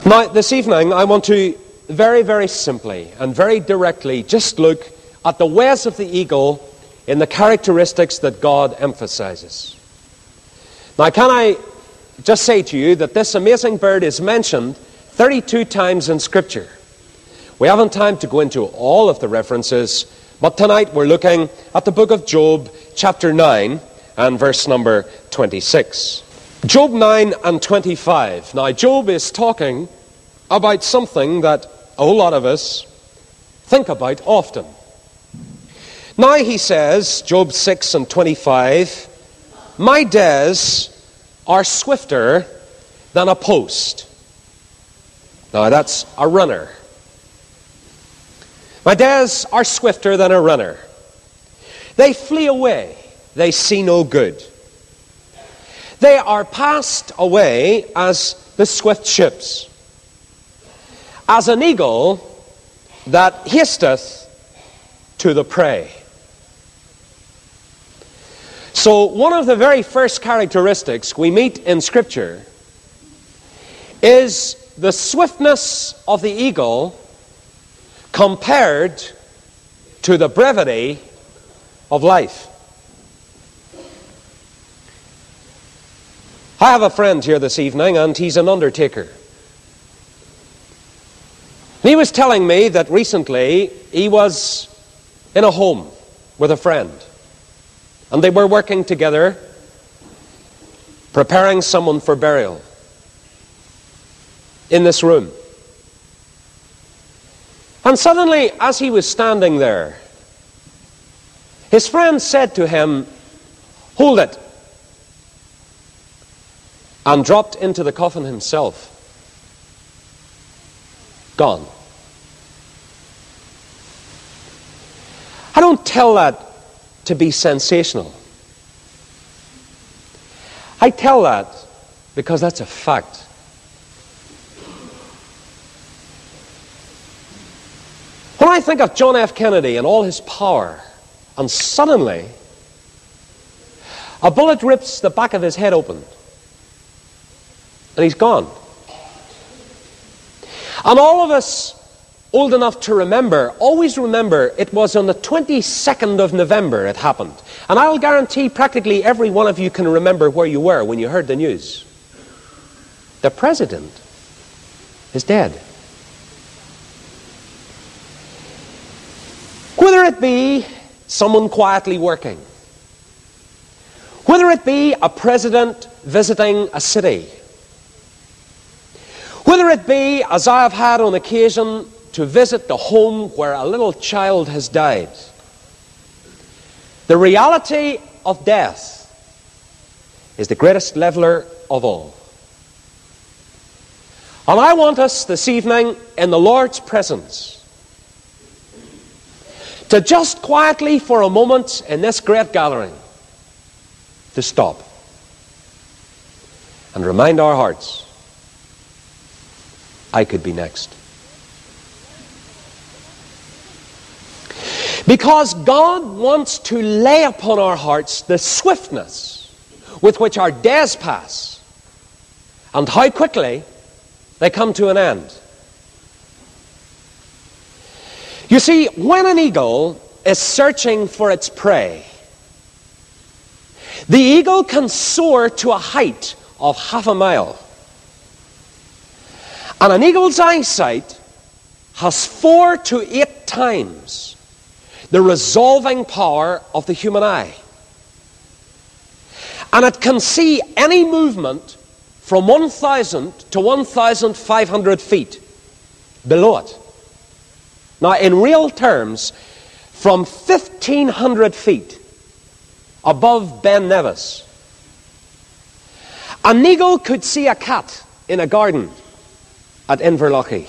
Now, this evening, I want to very, very simply and very directly just look at the ways of the eagle in the characteristics that God emphasizes. Now, can I just say to you that this amazing bird is mentioned 32 times in Scripture. We haven't time to go into all of the references, but tonight we're looking at the book of Job, chapter 9, and verse number 26. Job 9 and 25. Now, Job is talking about something that a whole lot of us think about often. Now he says, Job 6 and 25, "My days are swifter than a post." Now that's a runner. "My days are swifter than a runner. They flee away, they see no good. They are passed away as the swift ships, as an eagle that hasteth to the prey." So one of the very first characteristics we meet in Scripture is the swiftness of the eagle compared to the brevity of life. I have a friend here this evening, and he's an undertaker. He was telling me that recently he was in a home with a friend, and they were working together, preparing someone for burial in this room. And suddenly, as he was standing there, his friend said to him, "Hold it," and dropped into the coffin himself. Gone. I don't tell that to be sensational. I tell that because that's a fact. When I think of John F. Kennedy and all his power, and suddenly a bullet rips the back of his head open, and he's gone. And all of us old enough to remember, always remember it was on the 22nd of November it happened. And I'll guarantee practically every one of you can remember where you were when you heard the news. The president is dead. Whether it be someone quietly working, whether it be a president visiting a city, whether it be, as I have had on occasion, to visit the home where a little child has died, the reality of death is the greatest leveler of all. And I want us this evening, in the Lord's presence, to just quietly for a moment in this great gathering, to stop and remind our hearts, I could be next. Because God wants to lay upon our hearts the swiftness with which our days pass and how quickly they come to an end. You see, when an eagle is searching for its prey, the eagle can soar to a height of half a mile. And an eagle's eyesight has 4 to 8 times the resolving power of the human eye. And it can see any movement from 1,000 to 1,500 feet below it. Now, in real terms, from 1,500 feet above Ben Nevis, an eagle could see a cat in a garden at Inverlochy.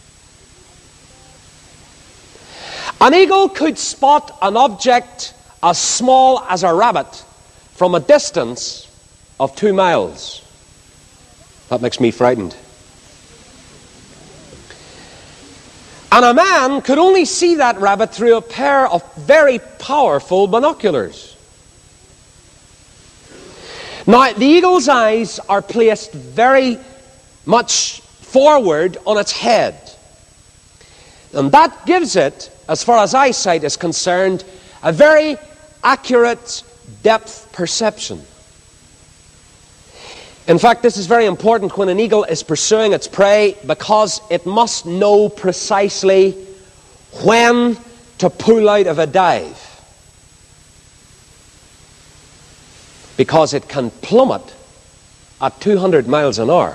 An eagle could spot an object as small as a rabbit from a distance of 2 miles. That makes me frightened. And a man could only see that rabbit through a pair of very powerful binoculars. Now, the eagle's eyes are placed very much forward on its head. And that gives it, as far as eyesight is concerned, a very accurate depth perception. In fact, this is very important when an eagle is pursuing its prey, because it must know precisely when to pull out of a dive. Because it can plummet at 200 miles an hour.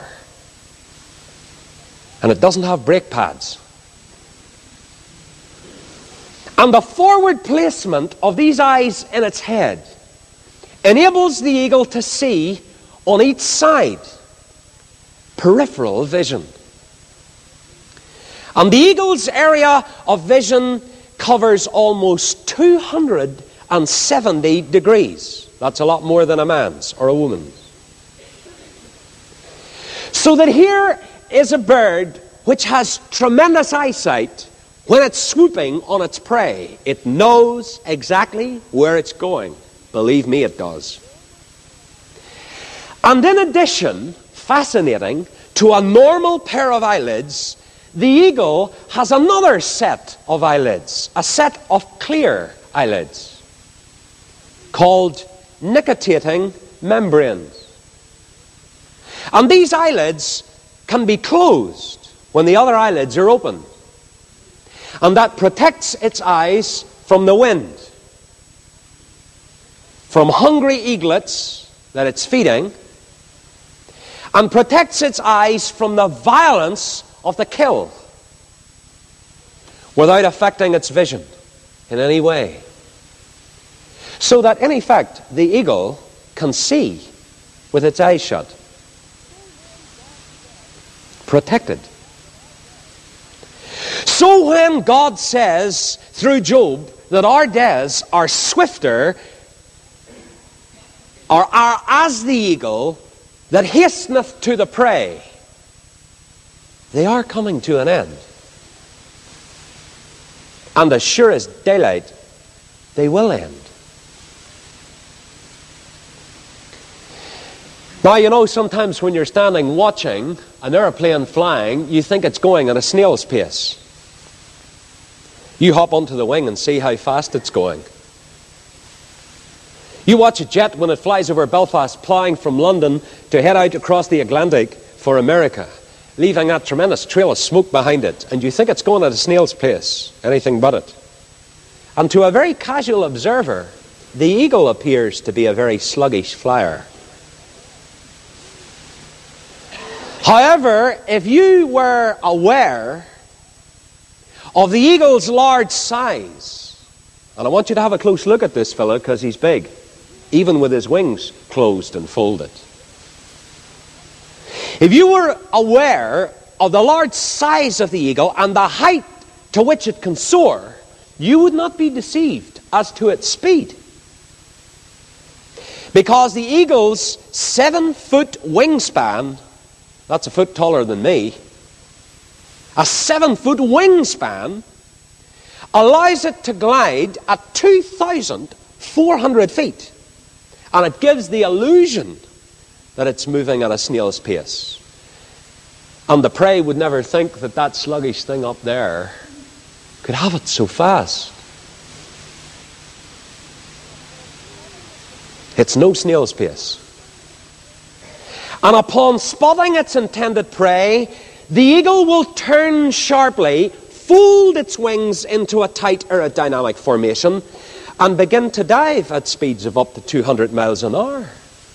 And it doesn't have brake pads. And the forward placement of these eyes in its head enables the eagle to see on each side peripheral vision. And the eagle's area of vision covers almost 270 degrees. That's a lot more than a man's or a woman's. So that here is a bird which has tremendous eyesight. When it's swooping on its prey, it knows exactly where it's going. Believe me, it does. And in addition, fascinating, to a normal pair of eyelids, the eagle has another set of eyelids, a set of clear eyelids, called nictitating membranes. And these eyelids can be closed when the other eyelids are open. And that protects its eyes from the wind, from hungry eaglets that it's feeding, and protects its eyes from the violence of the kill without affecting its vision in any way. So that, in effect, the eagle can see with its eyes shut. Protected. So when God says through Job that our days are swifter, or are as the eagle that hasteneth to the prey, they are coming to an end. And as sure as daylight, they will end. Now, you know, sometimes when you're standing watching an airplane flying, you think it's going at a snail's pace. You hop onto the wing and see how fast it's going. You watch a jet when it flies over Belfast, ploughing from London to head out across the Atlantic for America, leaving that tremendous trail of smoke behind it, and you think it's going at a snail's pace, anything but it. And to a very casual observer, the eagle appears to be a very sluggish flyer. However, if you were aware of the eagle's large size, and I want you to have a close look at this fellow because he's big, even with his wings closed and folded. If you were aware of the large size of the eagle and the height to which it can soar, you would not be deceived as to its speed. Because the eagle's 7-foot wingspan, that's a foot taller than me, a 7-foot wingspan allows it to glide at 2,400 feet. And it gives the illusion that it's moving at a snail's pace. And the prey would never think that that sluggish thing up there could have it so fast. It's no snail's pace. And upon spotting its intended prey, the eagle will turn sharply, fold its wings into a tight aerodynamic formation, and begin to dive at speeds of up to 200 miles an hour.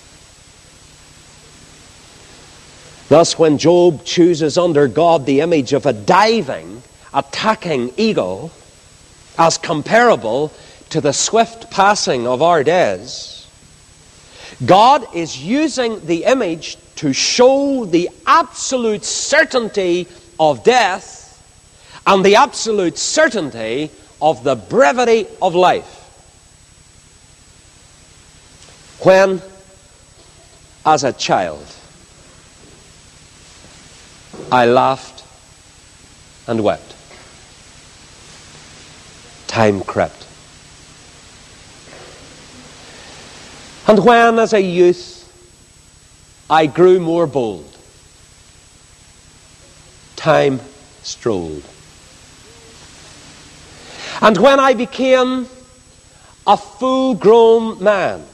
Thus, when Job chooses under God the image of a diving, attacking eagle as comparable to the swift passing of our days, God is using the image to show the absolute certainty of death and the absolute certainty of the brevity of life. When, as a child, I laughed and wept, time crept. And when, as a youth, I grew more bold, time strolled. And when I became a full-grown man,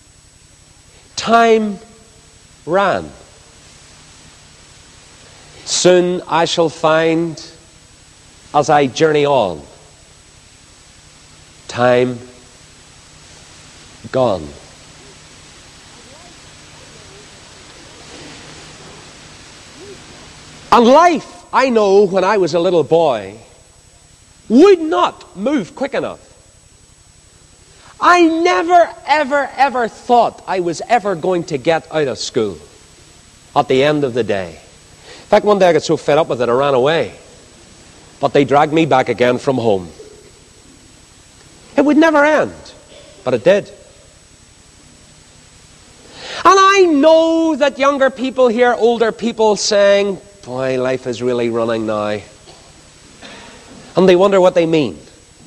time ran. Soon I shall find, as I journey on, time gone. And life, I know, when I was a little boy, would not move quick enough. I never, ever, ever thought I was ever going to get out of school at the end of the day. In fact, one day I got so fed up with it, I ran away. But they dragged me back again from home. It would never end, but it did. And I know that younger people hear older people saying, boy, life is really running now. And they wonder what they mean.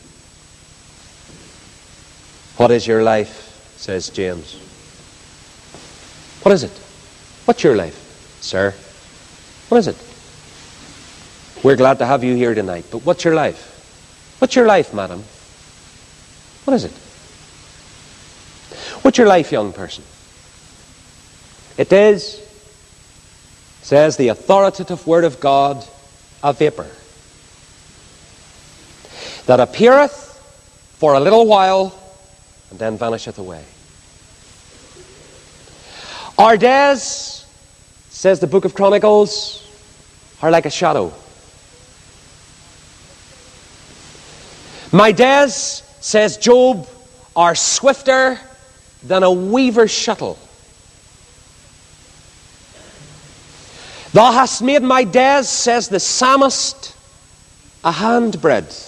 What is your life? Says James. What is it? What's your life, sir? What is it? We're glad to have you here tonight, but what's your life? What's your life, madam? What is it? What's your life, young person? It is, says the authoritative word of God, a vapor that appeareth for a little while and then vanisheth away. Our days, says the book of Chronicles, are like a shadow. My days, says Job, are swifter than a weaver's shuttle. Thou hast made my days, says the psalmist, a handbreadth.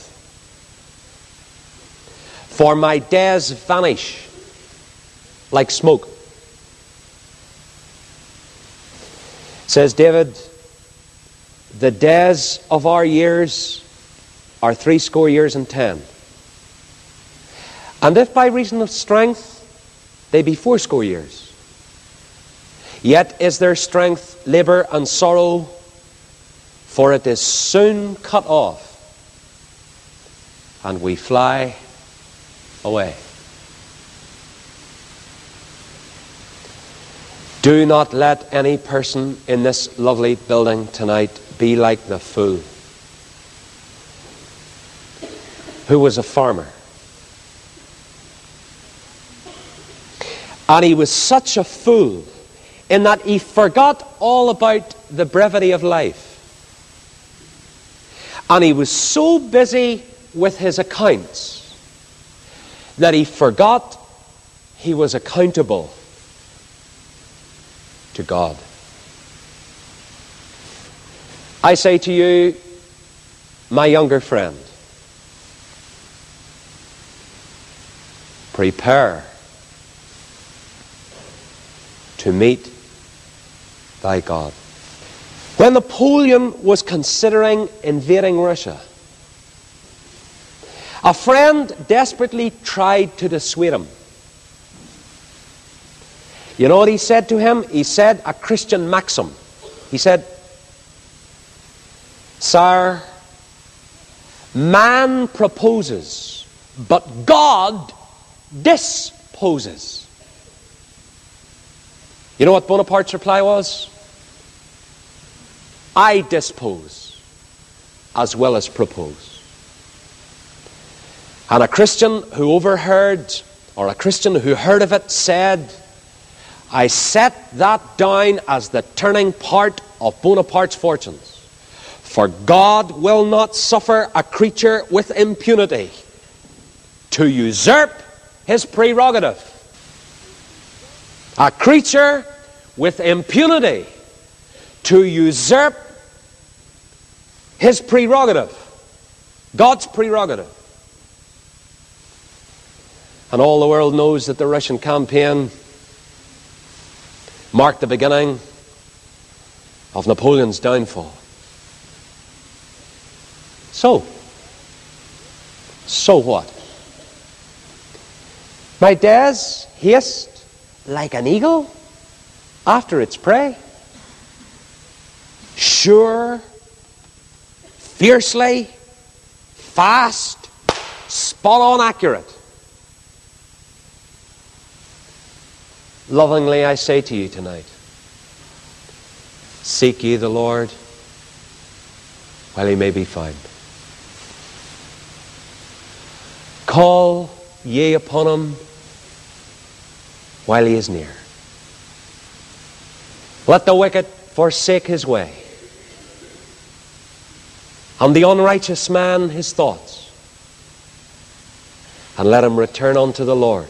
For my days vanish like smoke. Says David, the days of our years are 60 years and 10. And if by reason of strength they be 80 years, yet is their strength labour and sorrow, for it is soon cut off, and we fly away. Do not let any person in this lovely building tonight be like the fool who was a farmer. And he was such a fool in that he forgot all about the brevity of life. And he was so busy with his accounts that he forgot he was accountable to God. I say to you, my younger friend, prepare to meet thy God. When Napoleon was considering invading Russia, a friend desperately tried to dissuade him. You know what he said to him? He said a Christian maxim. He said, Sir, man proposes, but God disposes. You know what Bonaparte's reply was? I dispose as well as propose. And a Christian who overheard, or a Christian who heard of it, said, I set that down as the turning part of Bonaparte's fortunes. For God will not suffer a creature with impunity to usurp his prerogative. A creature with impunity to usurp his prerogative, God's prerogative. And all the world knows that the Russian campaign marked the beginning of Napoleon's downfall. So what? My days haste like an eagle after its prey. Sure fiercely, fast, spot on accurate. Lovingly I say to you tonight, seek ye the Lord while he may be found. Call ye upon him while he is near. Let the wicked forsake his way, and the unrighteous man his thoughts, and let him return unto the Lord,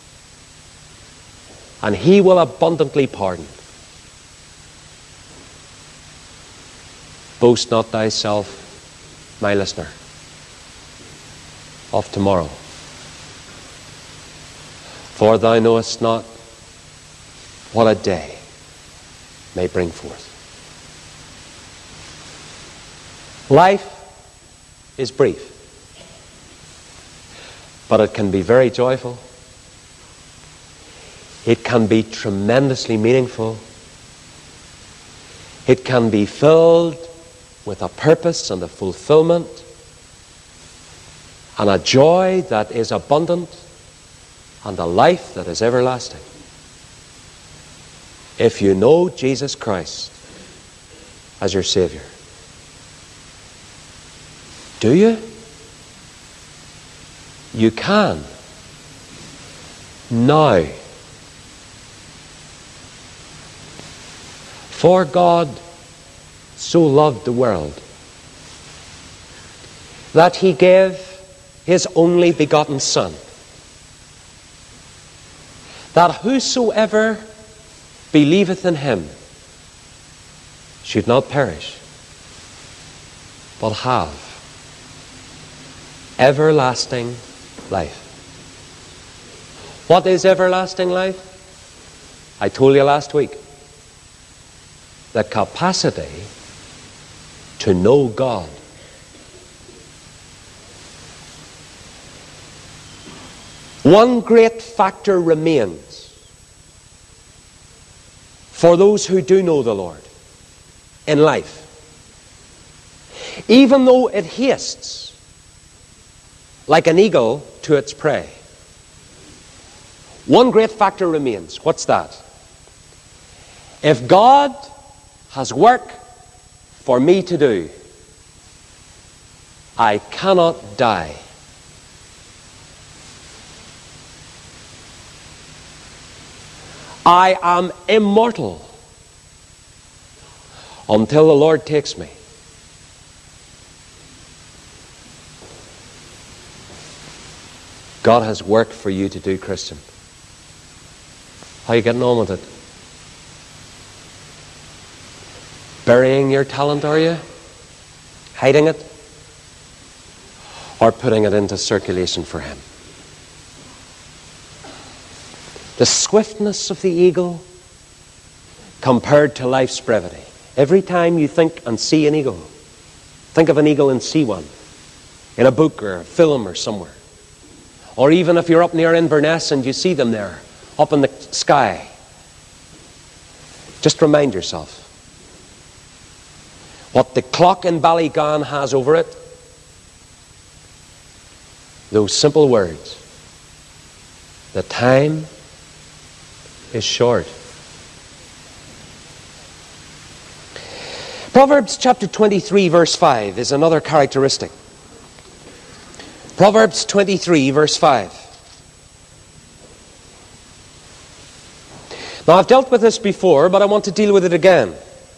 and he will abundantly pardon. Boast not thyself, my listener, of tomorrow, for thou knowest not what a day may bring forth. Life is brief, but it can be very joyful. It can be tremendously meaningful. It can be filled with a purpose and a fulfillment and a joy that is abundant and a life that is everlasting. If you know Jesus Christ as your Savior. Do you? You can. Now. For God so loved the world that he gave his only begotten Son, that whosoever believeth in him should not perish, but have everlasting life. What is everlasting life? I told you last week. The capacity to know God. One great factor remains for those who do know the Lord in life. Even though it hastes like an eagle to its prey, one great factor remains. What's that? If God has work for me to do, I cannot die. I am immortal until the Lord takes me. God has work for you to do, Christian. How are you getting on with it? Burying your talent, are you? Hiding it? Or putting it into circulation for him? The swiftness of the eagle compared to life's brevity. Every time you think and see an eagle, think of an eagle and see one in a book or a film or somewhere. Or even if you're up near Inverness and you see them there, up in the sky, just remind yourself what the clock in Ballygan has over it. Those simple words. The time is short. Proverbs chapter 23 verse 5 is another characteristic. Proverbs 23 verse 5. Now I've dealt with this before, but I want to deal with it again.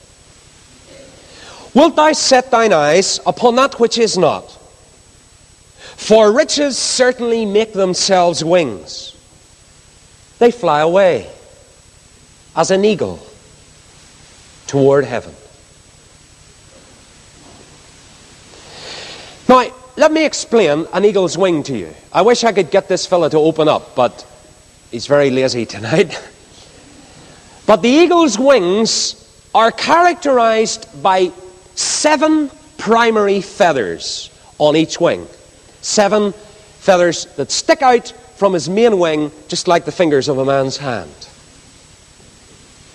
Wilt thou set thine eyes upon that which is not? For riches certainly make themselves wings. They fly away as an eagle toward heaven. Now, let me explain an eagle's wing to you. I wish I could get this fella to open up, but he's very lazy tonight. But the eagle's wings are characterized by 7 primary feathers on each wing. 7 feathers that stick out from his main wing, just like the fingers of a man's hand.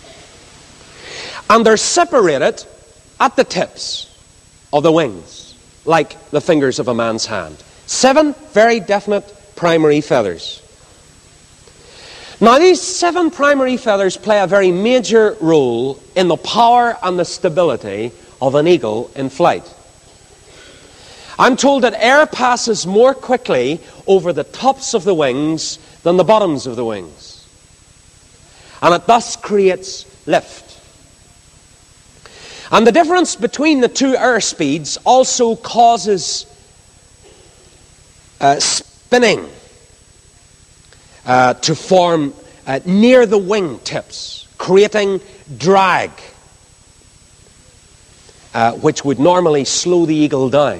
And they're separated at the tips of the wings. like the fingers of a man's hand. 7 very definite primary feathers. Now, these 7 primary feathers play a very major role in the power and the stability of an eagle in flight. I'm told that air passes more quickly over the tops of the wings than the bottoms of the wings. And it thus creates lift. And the difference between the two air speeds also causes spinning to form near the wing tips, creating drag, which would normally slow the eagle down.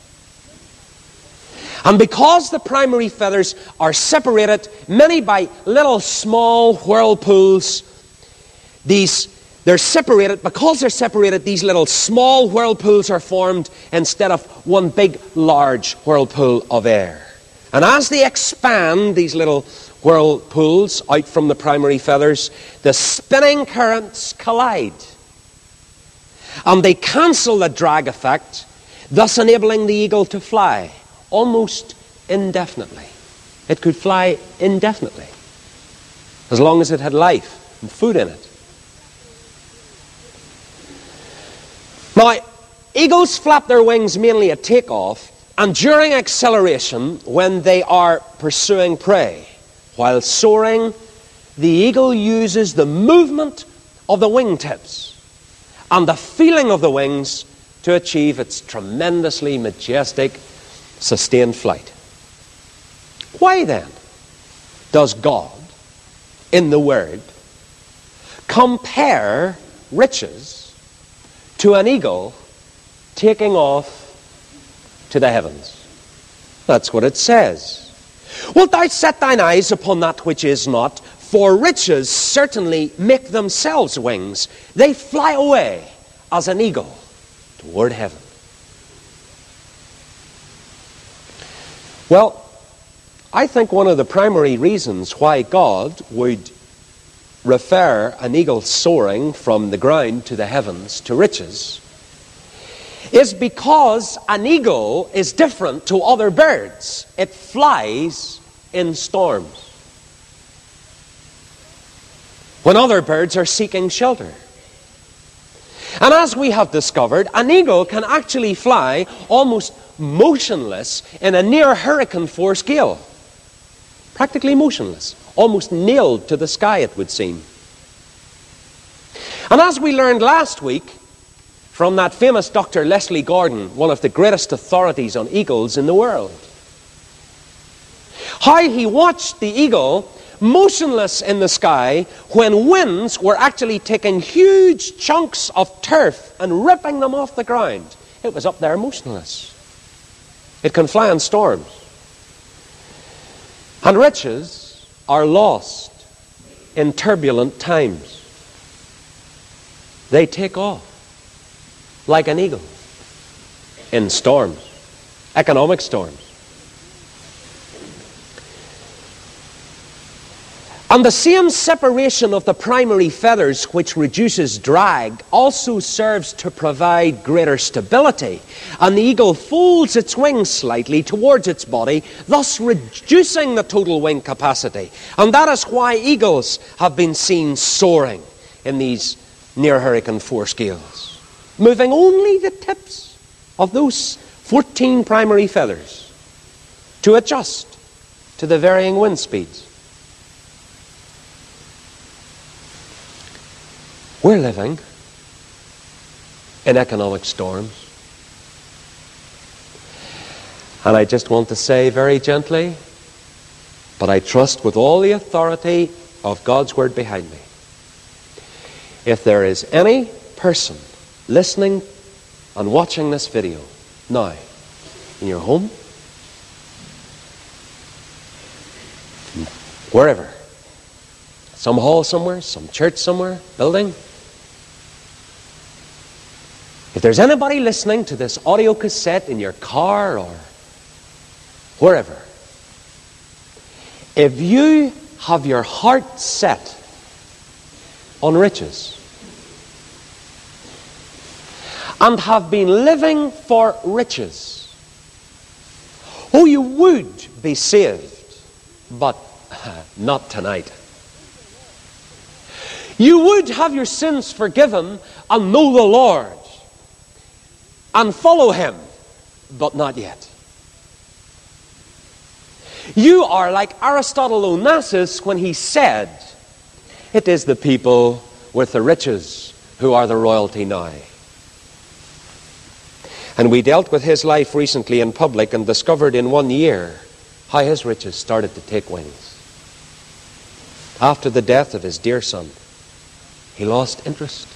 And because the primary feathers are separated, many by little small whirlpools, they're separated. Because they're separated, these little small whirlpools are formed instead of one big, large whirlpool of air. And as they expand, these little whirlpools out from the primary feathers, the spinning currents collide. And they cancel the drag effect, thus enabling the eagle to fly almost indefinitely. It could fly indefinitely, as long as it had life and food in it. Now, eagles flap their wings mainly at takeoff and during acceleration when they are pursuing prey. While soaring, the eagle uses the movement of the wingtips and the feeling of the wings to achieve its tremendously majestic, sustained flight. Why then does God, in the Word, compare riches to an eagle taking off to the heavens? That's what it says. Wilt thou set thine eyes upon that which is not? For riches certainly make themselves wings. They fly away as an eagle toward heaven. Well, I think one of the primary reasons why God would refer an eagle soaring from the ground to the heavens to riches is because an eagle is different to other birds. It flies in storms, when other birds are seeking shelter. And as we have discovered, an eagle can actually fly almost motionless in a near hurricane force gale. Practically motionless, almost nailed to the sky, it would seem. And as we learned last week from that famous Dr. Leslie Gordon, one of the greatest authorities on eagles in the world, how he watched the eagle motionless in the sky when winds were actually taking huge chunks of turf and ripping them off the ground. It was up there motionless. It can fly in storms. And riches are lost in turbulent times. They take off like an eagle in storms, economic storms. And the same separation of the primary feathers, which reduces drag, also serves to provide greater stability. And the eagle folds its wings slightly towards its body, thus reducing the total wing capacity. And that is why eagles have been seen soaring in these near hurricane force gales, moving only the tips of those 14 primary feathers to adjust to the varying wind speeds. We're living in economic storms. And I just want to say very gently, but I trust with all the authority of God's Word behind me, if there is any person listening and watching this video now, in your home, wherever, some hall somewhere, some church somewhere, building, if there's anybody listening to this audio cassette in your car or wherever, if you have your heart set on riches, and have been living for riches. Oh, you would be saved, but not tonight. You would have your sins forgiven and know the Lord and follow Him, but not yet. You are like Aristotle Onassis when he said, "It is the people with the riches who are the royalty now." And we dealt with his life recently in public and discovered in 1 year how his riches started to take wings. After the death of his dear son, he lost interest.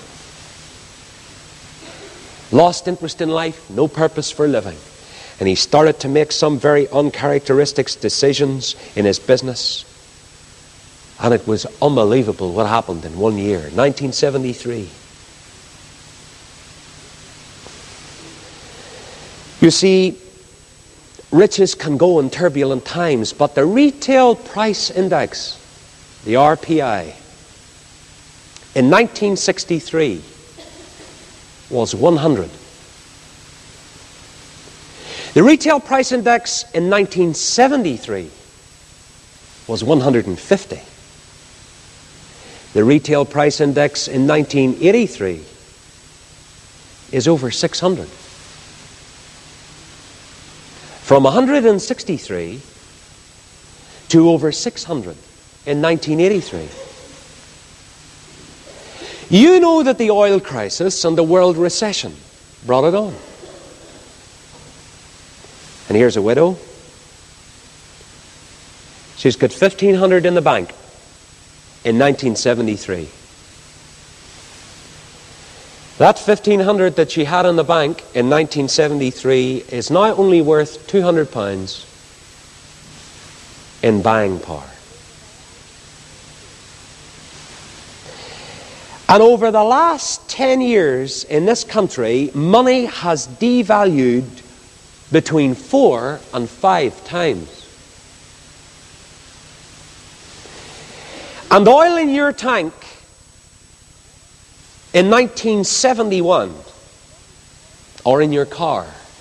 Lost interest in life, no purpose for living. And he started to make some very uncharacteristic decisions in his business. And it was unbelievable what happened in 1 year, 1973. You see, riches can go in turbulent times, but the retail price index, the RPI, in 1963 was 100. The retail price index in 1973 was 150. The retail price index in 1983 is over 600. From 163 to over 600 in 1983. You know that the oil crisis and the world recession brought it on. And here's a widow. She's got $1,500 in the bank in 1973. That $1,500 that she had in the bank in 1973 is now only worth £200 in buying power. And over the last 10 years in this country, money has devalued between 4 and 5 times. And oil in your tank in 1971, or in your car,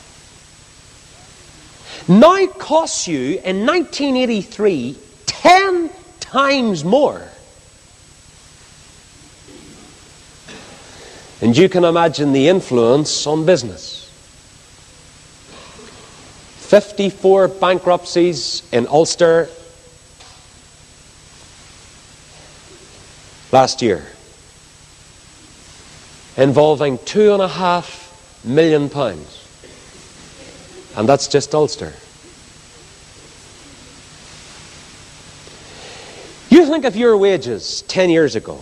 now costs you in 1983 10 times more. And you can imagine the influence on business. 54 bankruptcies in Ulster last year, involving £2.5 million. And that's just Ulster. You think of your wages 10 years ago.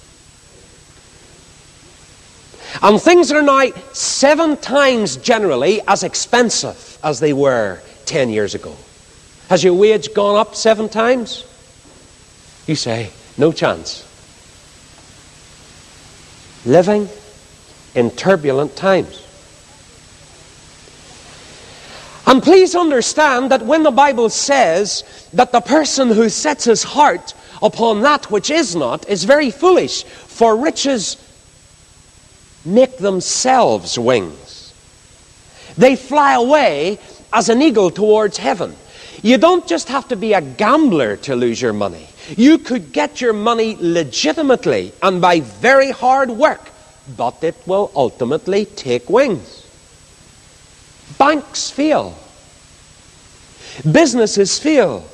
And things are now 7 times generally as expensive as they were 10 years ago. Has your wage gone up 7 times? You say, no chance. Living in turbulent times. And please understand that when the Bible says that the person who sets his heart upon that which is not is very foolish, for riches make themselves wings. They fly away as an eagle towards heaven. You don't just have to be a gambler to lose your money. You could get your money legitimately and by very hard work, but it will ultimately take wings. Banks fail. Businesses fail.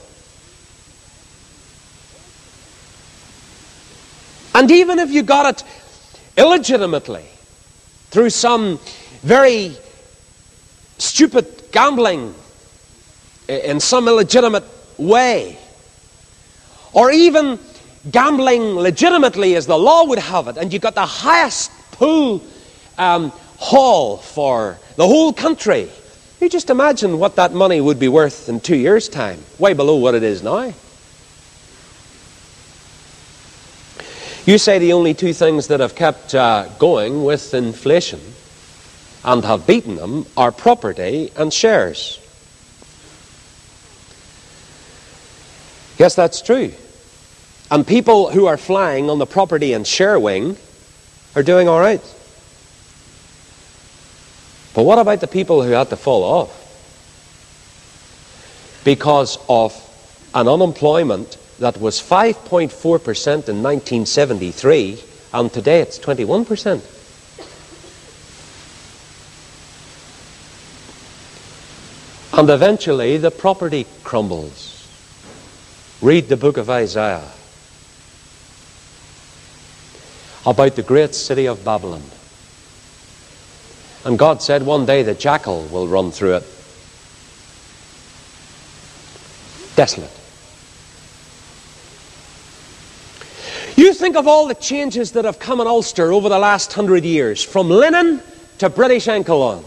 And even if you got it illegitimately, through some very stupid gambling in some illegitimate way, or even gambling legitimately as the law would have it, and you got the highest pool hall for the whole country, you just imagine what that money would be worth in 2 years' time, way below what it is now. You say the only 2 things that have kept going with inflation and have beaten them are property and shares. Yes, that's true. And people who are flying on the property and share wing are doing all right. But what about the people who had to fall off because of an unemployment that was 5.4% in 1973, and today it's 21%? And eventually the property crumbles. Read the book of Isaiah about the great city of Babylon. And God said one day the jackal will run through it. Desolate. You think of all the changes that have come in Ulster over the last 100 years, from linen to British Enkelon.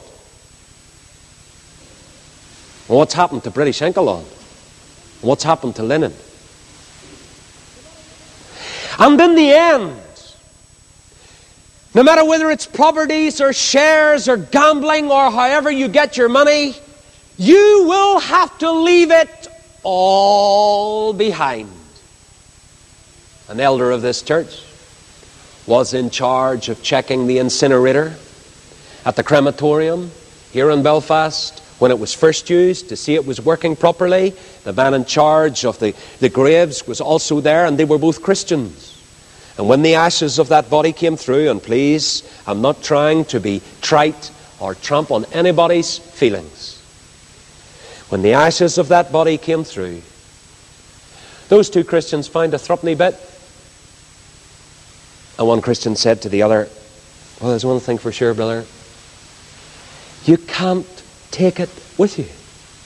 Well, what's happened to British Enkelon? What's happened to linen? And in the end, no matter whether it's properties or shares or gambling or however you get your money, you will have to leave it all behind. An elder of this church was in charge of checking the incinerator at the crematorium here in Belfast when it was first used to see it was working properly. The man in charge of the graves was also there, and they were both Christians. And when the ashes of that body came through, and please, I'm not trying to be trite or tramp on anybody's feelings. When the ashes of that body came through, those two Christians found a threepenny bit. And one Christian said to the other, well, there's one thing for sure, brother. You can't take it with you.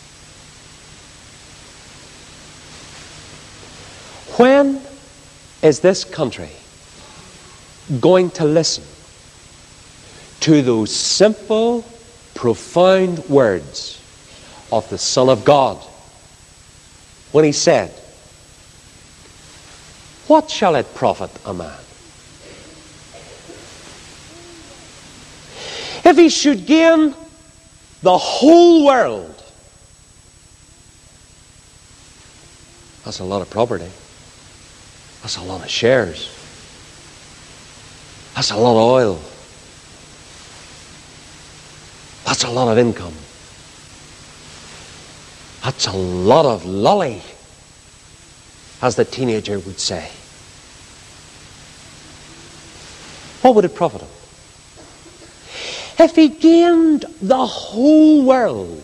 When is this country going to listen to those simple, profound words of the Son of God when he said, what shall it profit a man if he should gain the whole world? That's a lot of property. That's a lot of shares. That's a lot of oil. That's a lot of income. That's a lot of lolly, as the teenager would say. What would it profit him if he gained the whole world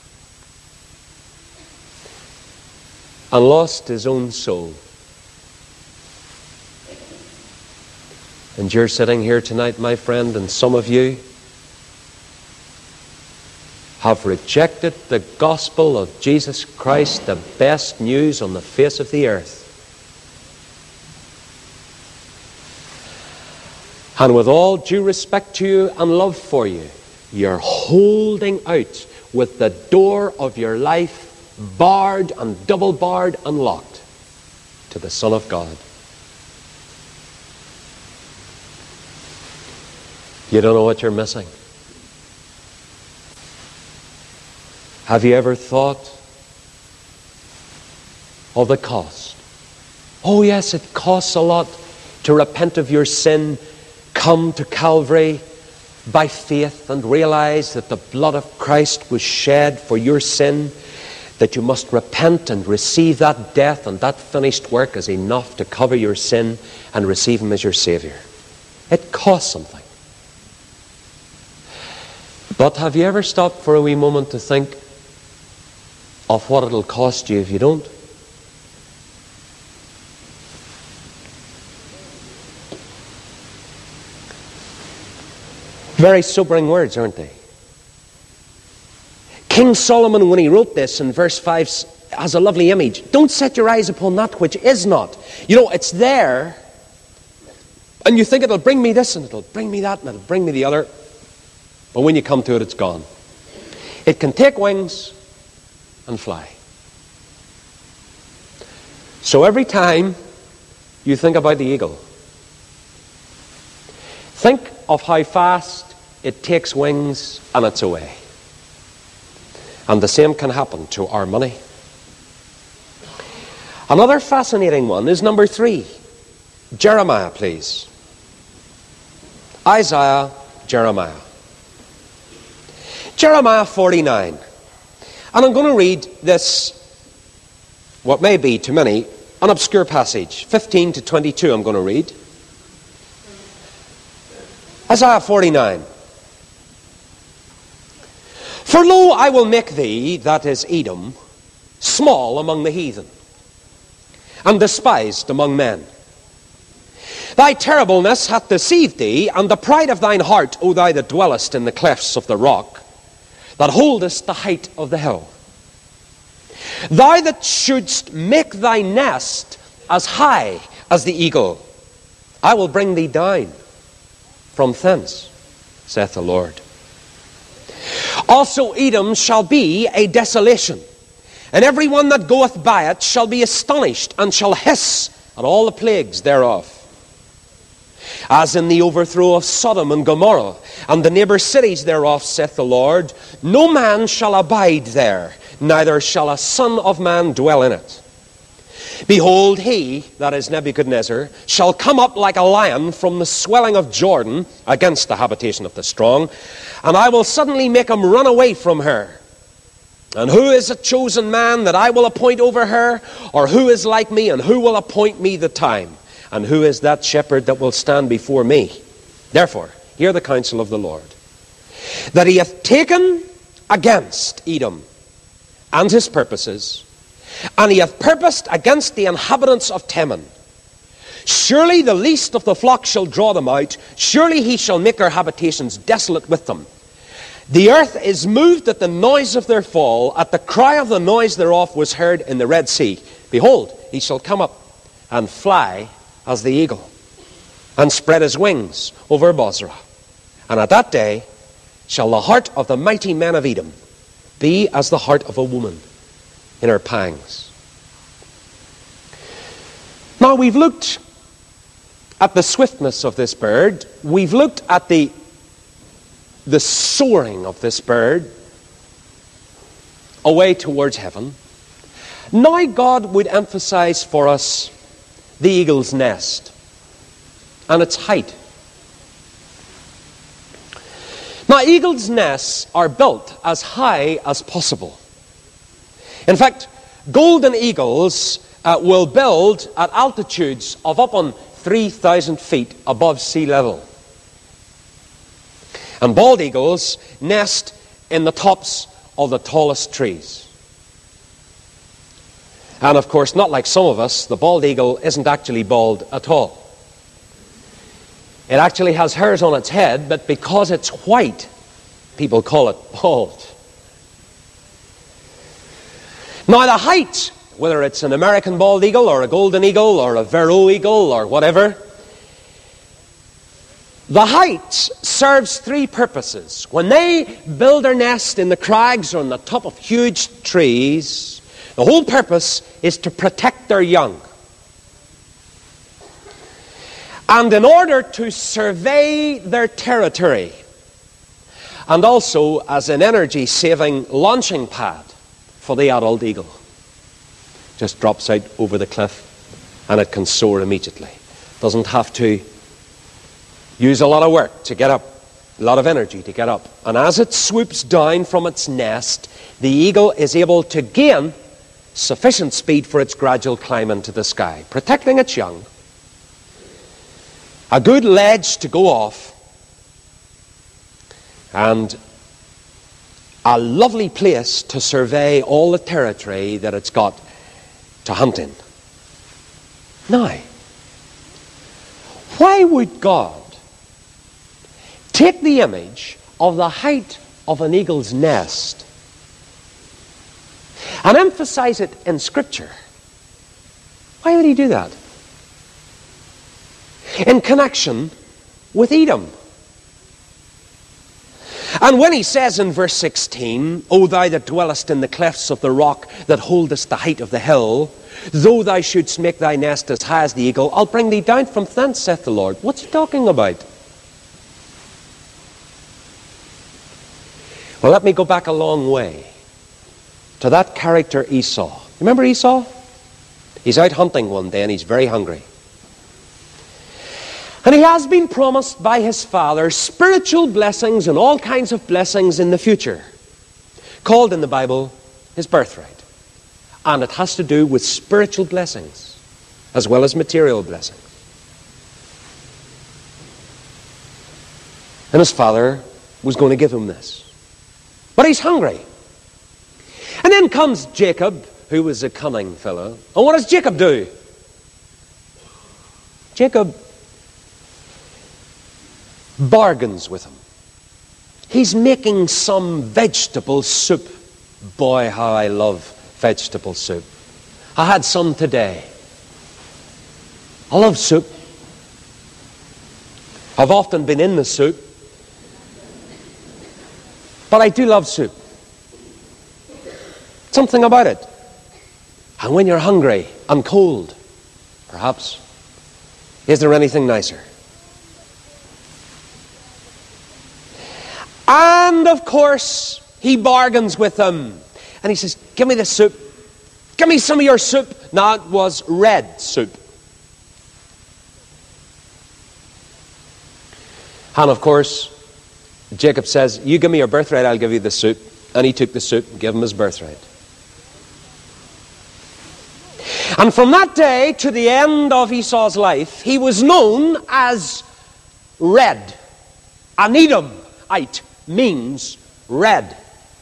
and lost his own soul? And you're sitting here tonight, my friend, and some of you have rejected the gospel of Jesus Christ, the best news on the face of the earth. And with all due respect to you and love for you, you're holding out with the door of your life barred and double barred and locked to the Son of God. You don't know what you're missing. Have you ever thought of the cost? Oh yes, it costs a lot to repent of your sin, come to Calvary by faith and realize that the blood of Christ was shed for your sin, that you must repent and receive that death and that finished work as enough to cover your sin and receive Him as your Savior. It costs something. But have you ever stopped for a wee moment to think of what it'll cost you if you don't? Very sobering words, aren't they? King Solomon, when he wrote this in verse 5, has a lovely image. Don't set your eyes upon that which is not. You know, it's there, and you think it'll bring me this, and it'll bring me that, and it'll bring me the other. But when you come to it, it's gone. It can take wings and fly. So every time you think about the eagle, think of how fast it takes wings and it's away. And the same can happen to our money. Another fascinating one is number 3. Jeremiah, please. Isaiah, Jeremiah. Jeremiah 49. And I'm going to read this, what may be to many, an obscure passage. 15 to 22 I'm going to read. Isaiah 49. For lo, I will make thee, that is Edom, small among the heathen, and despised among men. Thy terribleness hath deceived thee, and the pride of thine heart, O thou that dwellest in the clefts of the rock, that holdest the height of the hill. Thou that shouldst make thy nest as high as the eagle, I will bring thee down from thence, saith the Lord. Also Edom shall be a desolation, and every one that goeth by it shall be astonished, and shall hiss at all the plagues thereof. As in the overthrow of Sodom and Gomorrah, and the neighbour cities thereof, saith the Lord, no man shall abide there, neither shall a son of man dwell in it. Behold, he, that is Nebuchadnezzar, shall come up like a lion from the swelling of Jordan against the habitation of the strong, and I will suddenly make him run away from her. And who is a chosen man that I will appoint over her? Or who is like me, and who will appoint me the time? And who is that shepherd that will stand before me? Therefore, hear the counsel of the Lord, that he hath taken against Edom and his purposes, and he hath purposed against the inhabitants of Teman. Surely the least of the flock shall draw them out. Surely he shall make their habitations desolate with them. The earth is moved at the noise of their fall. At the cry of the noise thereof was heard in the Red Sea. Behold, he shall come up and fly as the eagle, and spread his wings over Bozrah. And at that day shall the heart of the mighty men of Edom be as the heart of a woman in her pangs. Now we've looked at the swiftness of this bird. We've looked at the soaring of this bird away towards heaven. Now God would emphasize for us the eagle's nest and its height. Now, eagles' nests are built as high as possible. In fact, golden eagles will build at altitudes of up on 3,000 feet above sea level. And bald eagles nest in the tops of the tallest trees. And of course, not like some of us, the bald eagle isn't actually bald at all. It actually has hairs on its head, but because it's white, people call it bald. Now the height, whether it's an American bald eagle or a golden eagle or a Vero eagle or whatever, the height serves three purposes. When they build their nest in the crags or on the top of huge trees, the whole purpose is to protect their young. And in order to survey their territory, and also as an energy-saving launching pad for the adult eagle. Just drops out over the cliff and it can soar immediately. Doesn't have to use a lot of work to get up, a lot of energy to get up. And as it swoops down from its nest, the eagle is able to gain sufficient speed for its gradual climb into the sky, protecting its young. A good ledge to go off, and a lovely place to survey all the territory that it's got to hunt in. Now, why would God take the image of the height of an eagle's nest and emphasize it in Scripture? Why would he do that? In connection with Edom. And when he says in verse 16, O thou that dwellest in the clefts of the rock, that holdest the height of the hill, though thou shouldst make thy nest as high as the eagle, I'll bring thee down from thence, saith the Lord. What's he talking about? Well, let me go back a long way to that character Esau. Remember Esau? He's out hunting one day and he's very hungry. And he has been promised by his Father spiritual blessings and all kinds of blessings in the future, called in the Bible his birthright. And it has to do with spiritual blessings as well as material blessings. And his father was going to give him this. But he's hungry. And then comes Jacob, who was a cunning fellow. And what does Jacob do? Jacob bargains with him. He's making some vegetable soup. Boy, how I love vegetable soup. I had some today. I love soup. I've often been in the soup. But I do love soup. Something about it. And when you're hungry and cold, perhaps, is there anything nicer? And of course, he bargains with them. And he says, give me the soup. Give me some of your soup. Now, it was red soup. And of course, Jacob says, you give me your birthright, I'll give you the soup. And he took the soup and gave him his birthright. And from that day to the end of Esau's life, he was known as Red. An Edomite means red.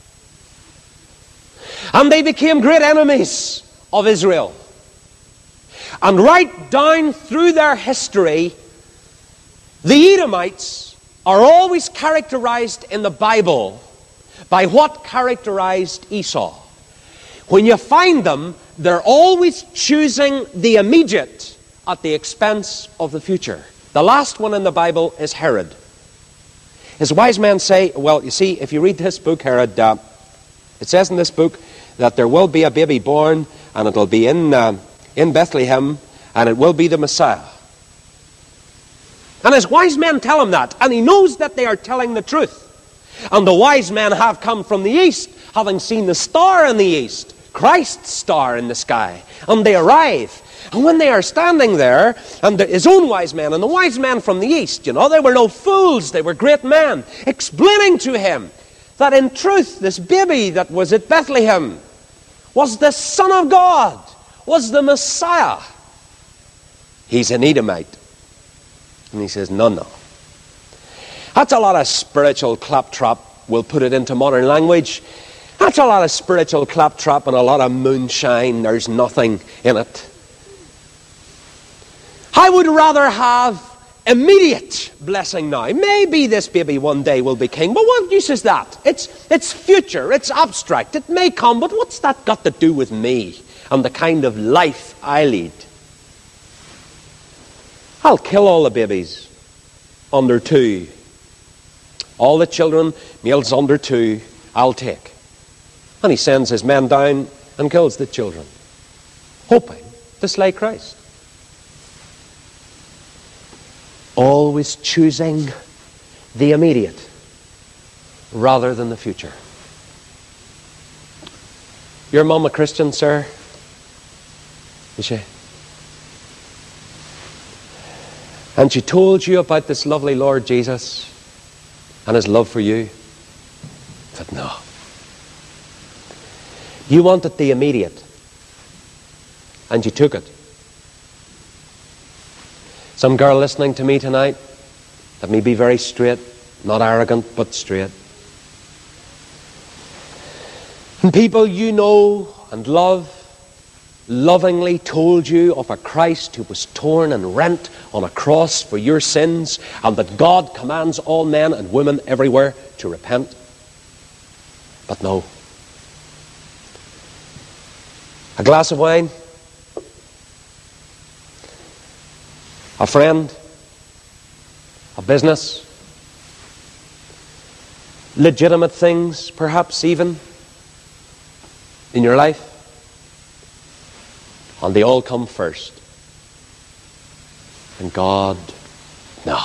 And they became great enemies of Israel. And right down through their history, the Edomites are always characterized in the Bible by what characterized Esau. When you find them, they're always choosing the immediate at the expense of the future. The last one in the Bible is Herod. His wise men say, well, you see, if you read this book, Herod, it says in this book that there will be a baby born, and it'll be in Bethlehem, and it will be the Messiah. And his wise men tell him that, and he knows that they are telling the truth. And the wise men have come from the east, having seen the star in the east, Christ's star in the sky. And they arrive. And when they are standing there, and his own wise men, and the wise men from the east, they were no fools, they were great men, explaining to him that in truth, this baby that was at Bethlehem was the Son of God, was the Messiah. He's an Edomite. And he says, no. That's a lot of spiritual claptrap. We'll put it into modern language. That's a lot of spiritual claptrap and a lot of moonshine. There's nothing in it. I would rather have immediate blessing now. Maybe this baby one day will be king, but what use is that? It's future, it's abstract, it may come, but what's that got to do with me and the kind of life I lead? I'll kill all the babies under 2. All the children, males under 2, I'll take. And he sends his men down and kills the children, hoping to slay Christ. Always choosing the immediate rather than the future. Your mum a Christian, sir? Is she? And she told you about this lovely Lord Jesus and his love for you? But no. You wanted the immediate, and you took it. Some girl listening to me tonight, let me be very straight, not arrogant, but straight. And people you know and love lovingly told you of a Christ who was torn and rent on a cross for your sins, and that God commands all men and women everywhere to repent. But no. A glass of wine, a friend, a business, legitimate things perhaps even in your life, and they all come first. And God, no.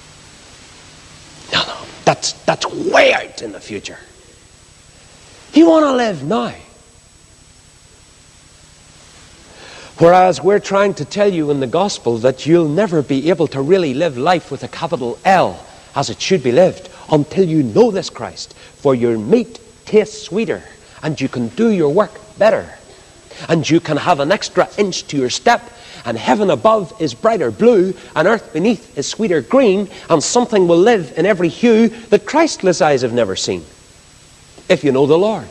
That's way out in the future. You want to live now. Whereas we're trying to tell you in the gospel that you'll never be able to really live life with a capital L as it should be lived until you know this Christ. For your meat tastes sweeter, and you can do your work better, and you can have an extra inch to your step, and heaven above is brighter blue, and earth beneath is sweeter green, and something will live in every hue that Christless eyes have never seen, if you know the Lord.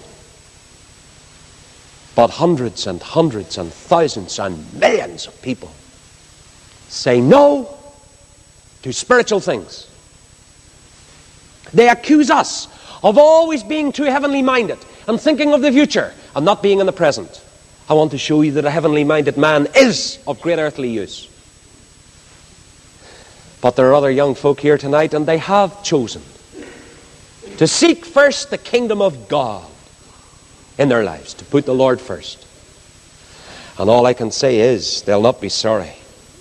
But hundreds and hundreds and thousands and millions of people say no to spiritual things. They accuse us of always being too heavenly minded and thinking of the future and not being in the present. I want to show you that a heavenly minded man is of great earthly use. But there are other young folk here tonight, and they have chosen to seek first the kingdom of God in their lives, to put the Lord first. And all I can say is they'll not be sorry.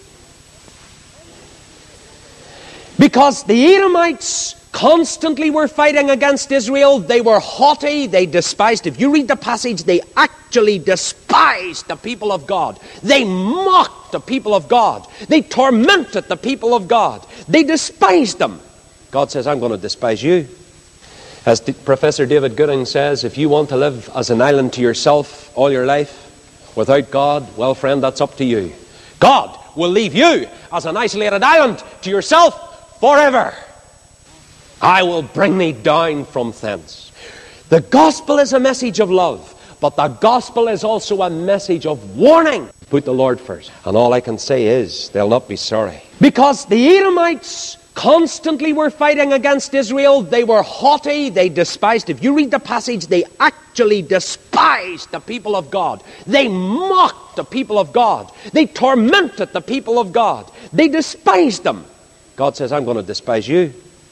Because the Edomites constantly were fighting against Israel. They were haughty, they despised. If you read the passage, they actually despised the people of God. They mocked the people of God. They tormented the people of God. They despised them. God says, I'm going to despise you. As Professor David Gooding says, if you want to live as an island to yourself all your life without God, well, friend, that's up to you. God will leave you as an isolated island to yourself forever. I will bring thee down from thence. The gospel is a message of love, but the gospel is also a message of warning. Put the Lord first. And all I can say is they'll not be sorry. Because the Edomites constantly were fighting against Israel. They were haughty, they despised. If you read the passage, they actually despised the people of God. They mocked the people of God. They tormented the people of God. They despised them. God says, I'm going to despise you.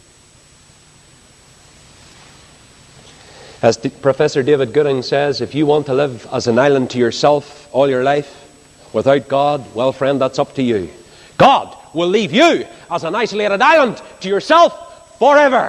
As Professor David Gooding says, if you want to live as an island to yourself all your life without God, well, friend, that's up to you. God will leave you as an isolated island to yourself forever.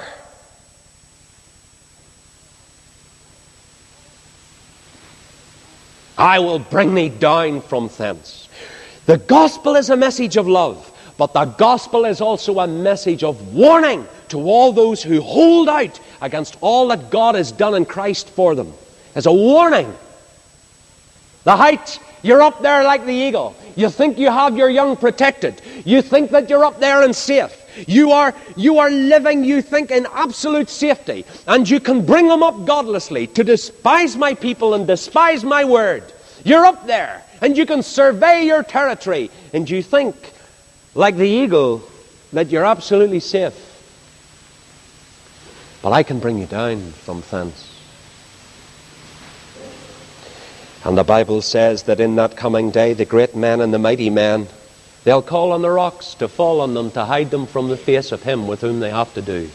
I will bring thee down from thence. The gospel is a message of love, but the gospel is also a message of warning to all those who hold out against all that God has done in Christ for them. As a warning. The height, you're up there like the eagle. You think you have your young protected. You think that you're up there and safe. You are living, you think, in absolute safety. And you can bring them up godlessly to despise my people and despise my word. You're up there and you can survey your territory. And you think, like the eagle, that you're absolutely safe. But I can bring you down from thence. And the Bible says that in that coming day, the great men and the mighty men, they'll call on the rocks to fall on them, to hide them from the face of him with whom they have to do.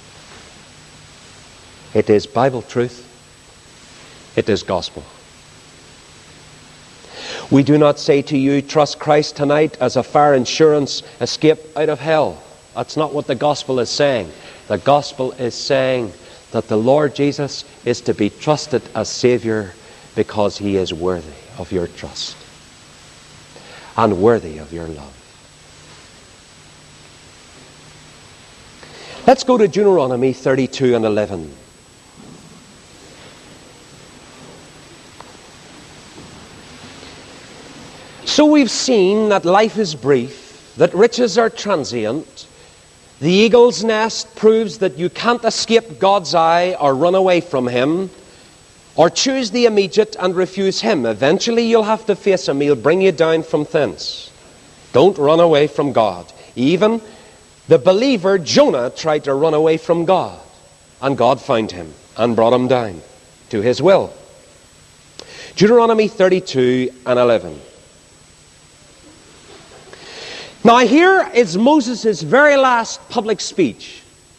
It is Bible truth. It is gospel. We do not say to you, trust Christ tonight as a fire insurance escape out of hell. That's not what the gospel is saying. The gospel is saying that the Lord Jesus is to be trusted as Savior because he is worthy of your trust and worthy of your love. Let's go to Deuteronomy 32 and 11. So we've seen that life is brief, that riches are transient. The eagle's nest proves that you can't escape God's eye or run away from him or choose the immediate and refuse him. Eventually you'll have to face him. He'll bring you down from thence. Don't run away from God. Even the believer Jonah tried to run away from God, and God found him and brought him down to his will. Deuteronomy 32 and 11. Now here is Moses' very last public speech.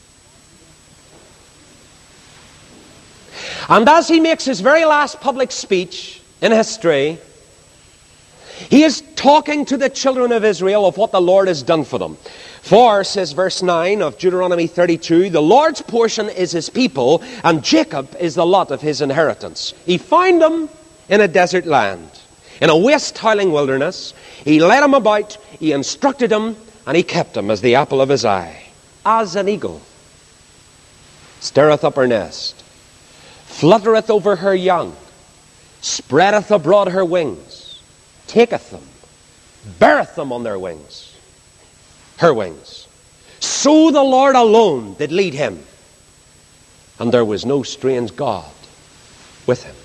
And as he makes his very last public speech in history, he is talking to the children of Israel of what the Lord has done for them. For, says verse 9 of Deuteronomy 32, the Lord's portion is his people, and Jacob is the lot of his inheritance. He found them in a desert land. In a waste-howling wilderness, he led him about, he instructed him, and he kept him as the apple of his eye. As an eagle stirreth up her nest, fluttereth over her young, spreadeth abroad her wings, taketh them, beareth them on their wings, her wings. So the Lord alone did lead him, and there was no strange God with him.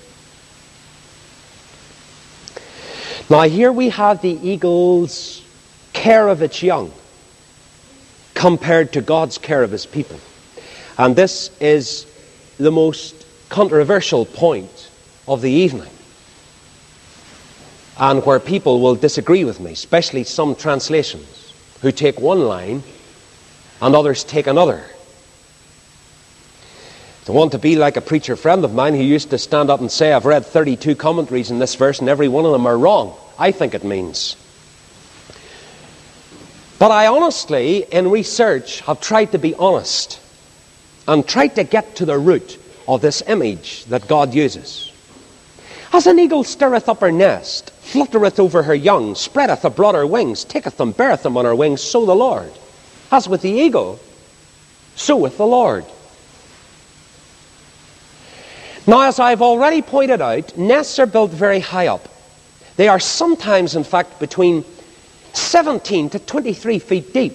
Now here we have the eagle's care of its young compared to God's care of his people. And this is the most controversial point of the evening, and where people will disagree with me, especially some translations who take one line and others take another. I want to be like a preacher friend of mine who used to stand up and say, I've read 32 commentaries in this verse and every one of them are wrong. I think it means. But I honestly, in research, have tried to be honest and tried to get to the root of this image that God uses. As an eagle stirreth up her nest, fluttereth over her young, spreadeth abroad her wings, taketh them, beareth them on her wings, so the Lord. As with the eagle, so with the Lord. Now, as I've already pointed out, nests are built very high up. They are sometimes, in fact, between 17 to 23 feet deep.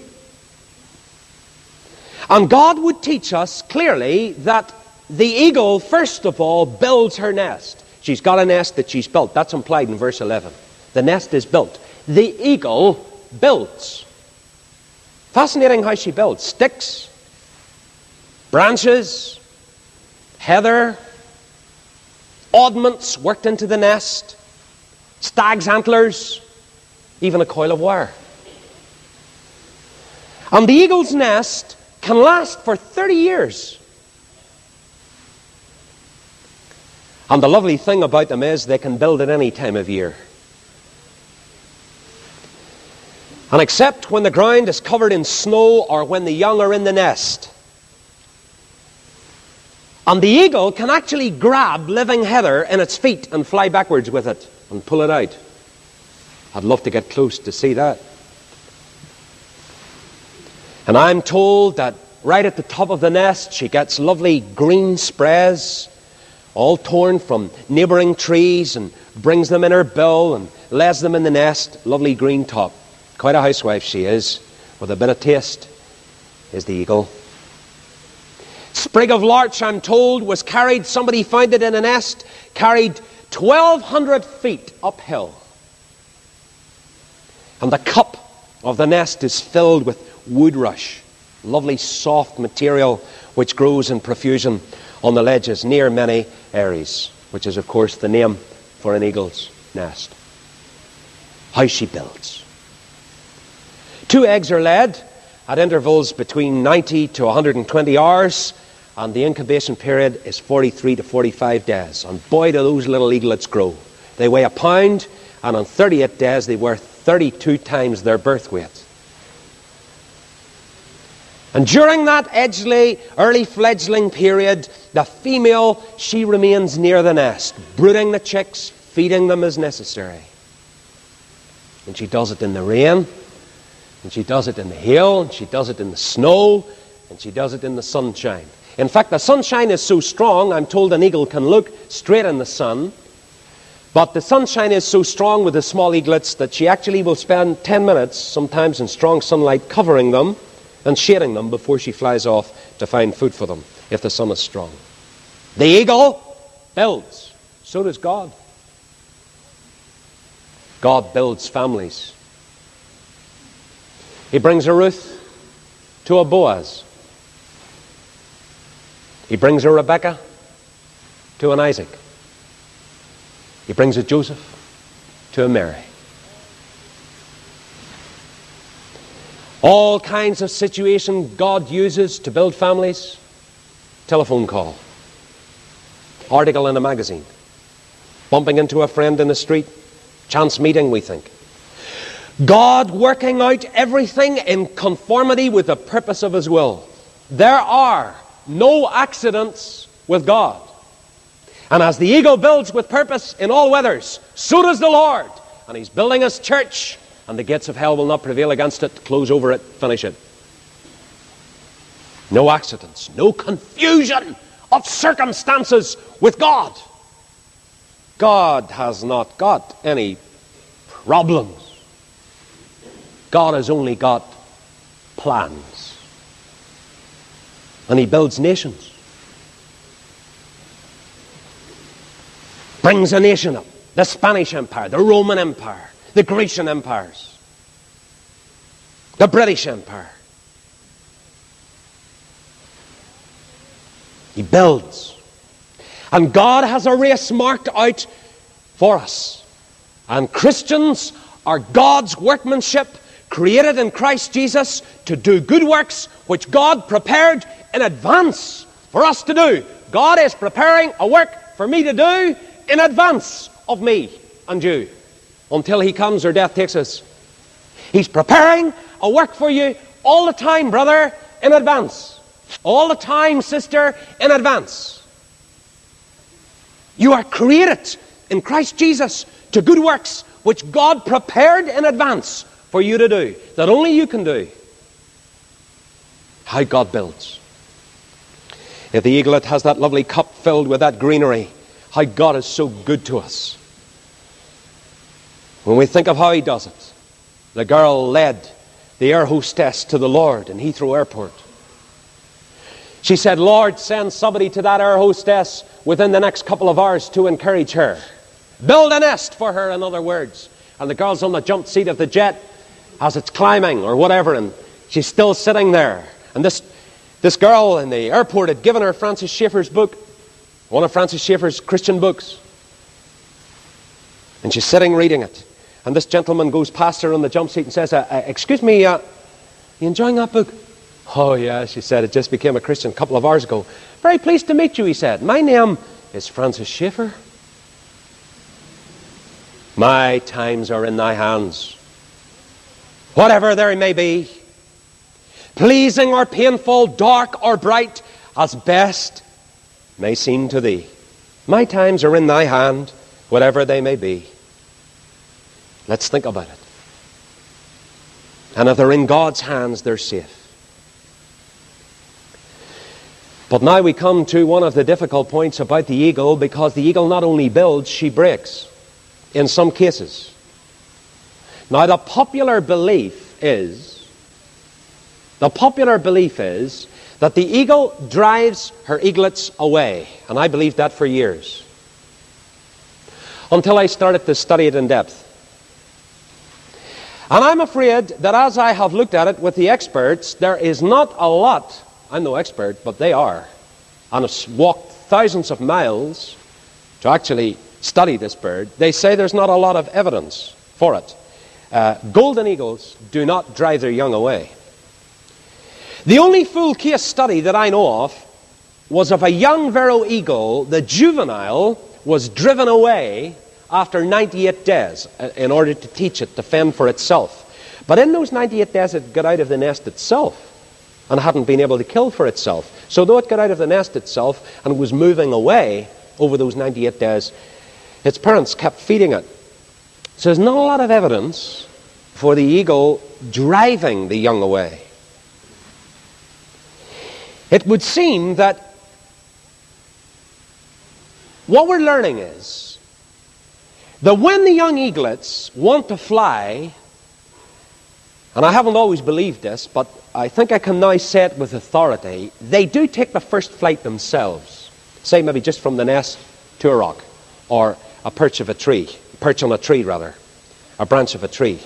And God would teach us clearly that the eagle, first of all, builds her nest. She's got a nest that she's built. That's implied in verse 11. The nest is built. The eagle builds. Fascinating how she builds. Sticks, branches, heather, oddments worked into the nest, stag's antlers, even a coil of wire. And the eagle's nest can last for 30 years. And the lovely thing about them is they can build at any time of year. And except when the ground is covered in snow or when the young are in the nest. And the eagle can actually grab living heather in its feet and fly backwards with it and pull it out. I'd love to get close to see that. And I'm told that right at the top of the nest she gets lovely green sprays, all torn from neighbouring trees, and brings them in her bill and lays them in the nest. Lovely green top. Quite a housewife she is, with a bit of taste, is the eagle. Sprig of larch, I'm told, was carried, somebody found it in a nest, carried 1,200 feet uphill. And the cup of the nest is filled with wood rush, lovely soft material which grows in profusion on the ledges near many eyries, which is of course the name for an eagle's nest. How she builds. 2 eggs are laid at intervals between 90 to 120 hours, and the incubation period is 43 to 45 days. And boy, do those little eaglets grow. They weigh a pound, and on 38 days they were 32 times their birth weight. And during that early fledgling period, the female, she remains near the nest, brooding the chicks, feeding them as necessary. And she does it in the rain, and she does it in the hail, and she does it in the snow, and she does it in the sunshine. In fact, the sunshine is so strong, I'm told an eagle can look straight in the sun, but the sunshine is so strong with the small eaglets that she actually will spend 10 minutes, sometimes in strong sunlight, covering them and shading them before she flies off to find food for them, if the sun is strong. The eagle builds. So does God. God builds families. He brings a Ruth to a Boaz. He brings a Rebecca to an Isaac. He brings a Joseph to a Mary. All kinds of situations God uses to build families. Telephone call. Article in a magazine. Bumping into a friend in the street. Chance meeting, we think. God working out everything in conformity with the purpose of His will. There are no accidents with God. And as the eagle builds with purpose in all weathers, so does the Lord. And He's building His church, and the gates of hell will not prevail against it, close over it, finish it. No accidents, no confusion of circumstances with God. God has not got any problems. God has only got plans. And He builds nations. Brings a nation up. The Spanish Empire, the Roman Empire, the Grecian empires, the British Empire. He builds. And God has a race marked out for us. And Christians are God's workmanship, created in Christ Jesus to do good works which God prepared in advance for us to do. God is preparing a work for me to do in advance of me and you, until He comes or death takes us. He's preparing a work for you all the time, brother, in advance. All the time, sister, in advance. You are created in Christ Jesus to good works which God prepared in advance for you to do, that only you can do. How God builds. If the eaglet has that lovely cup filled with that greenery, how God is so good to us. When we think of how He does it, the girl led the air hostess to the Lord in Heathrow Airport. She said, Lord, send somebody to that air hostess within the next couple of hours to encourage her. Build a nest for her, in other words. And the girl's on the jump seat of the jet as it's climbing or whatever, and she's still sitting there. And this girl in the airport had given her Francis Schaeffer's book, one of Francis Schaeffer's Christian books. And she's sitting reading it. And this gentleman goes past her on the jump seat and says, excuse me, you enjoying that book? Oh, yeah, she said, it just became a Christian a couple of hours ago. Very pleased to meet you, he said. My name is Francis Schaeffer. My times are in thy hands. Whatever there may be, pleasing or painful, dark or bright, as best may seem to thee. My times are in thy hand, whatever they may be. Let's think about it. And if they're in God's hands, they're safe. But now we come to one of the difficult points about the eagle, because the eagle not only builds, she breaks in some cases. Now the popular belief is that the eagle drives her eaglets away. And I believed that for years, until I started to study it in depth. And I'm afraid that as I have looked at it with the experts, there is not a lot. I'm no expert, but they are. And have walked thousands of miles to actually study this bird. They say there's not a lot of evidence for it. Golden eagles do not drive their young away. The only full case study that I know of was of a young Vero eagle. The juvenile was driven away after 98 days in order to teach it to fend for itself. But in those 98 days it got out of the nest itself and hadn't been able to kill for itself. So though it got out of the nest itself and was moving away over those 98 days, its parents kept feeding it. So there's not a lot of evidence for the eagle driving the young away. It would seem that what we're learning is that when the young eaglets want to fly, and I haven't always believed this, but I think I can now say it with authority, they do take the first flight themselves. Say maybe just from the nest to a rock, or a perch on a tree, a branch of a tree.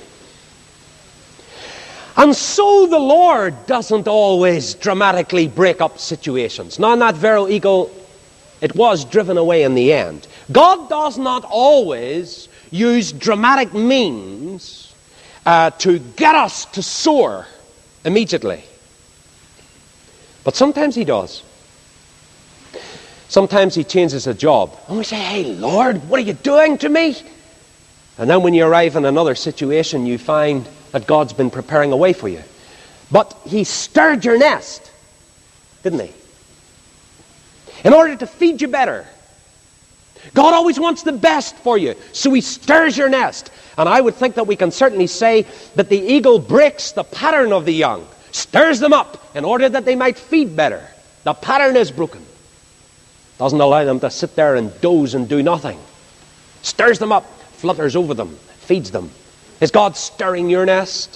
And so the Lord doesn't always dramatically break up situations. Now, in that Vero eagle, it was driven away in the end. God does not always use dramatic means to get us to soar immediately. But sometimes He does. Sometimes He changes a job. And we say, hey, Lord, what are you doing to me? And then when you arrive in another situation, you find that God's been preparing a way for you. But He stirred your nest, didn't He? In order to feed you better. God always wants the best for you, so he stirs your nest. And I would think that we can certainly say that the eagle breaks the pattern of the young, stirs them up in order that they might feed better. The pattern is broken. Doesn't allow them to sit there and doze and do nothing. Stirs them up, flutters over them, feeds them. Is God stirring your nest?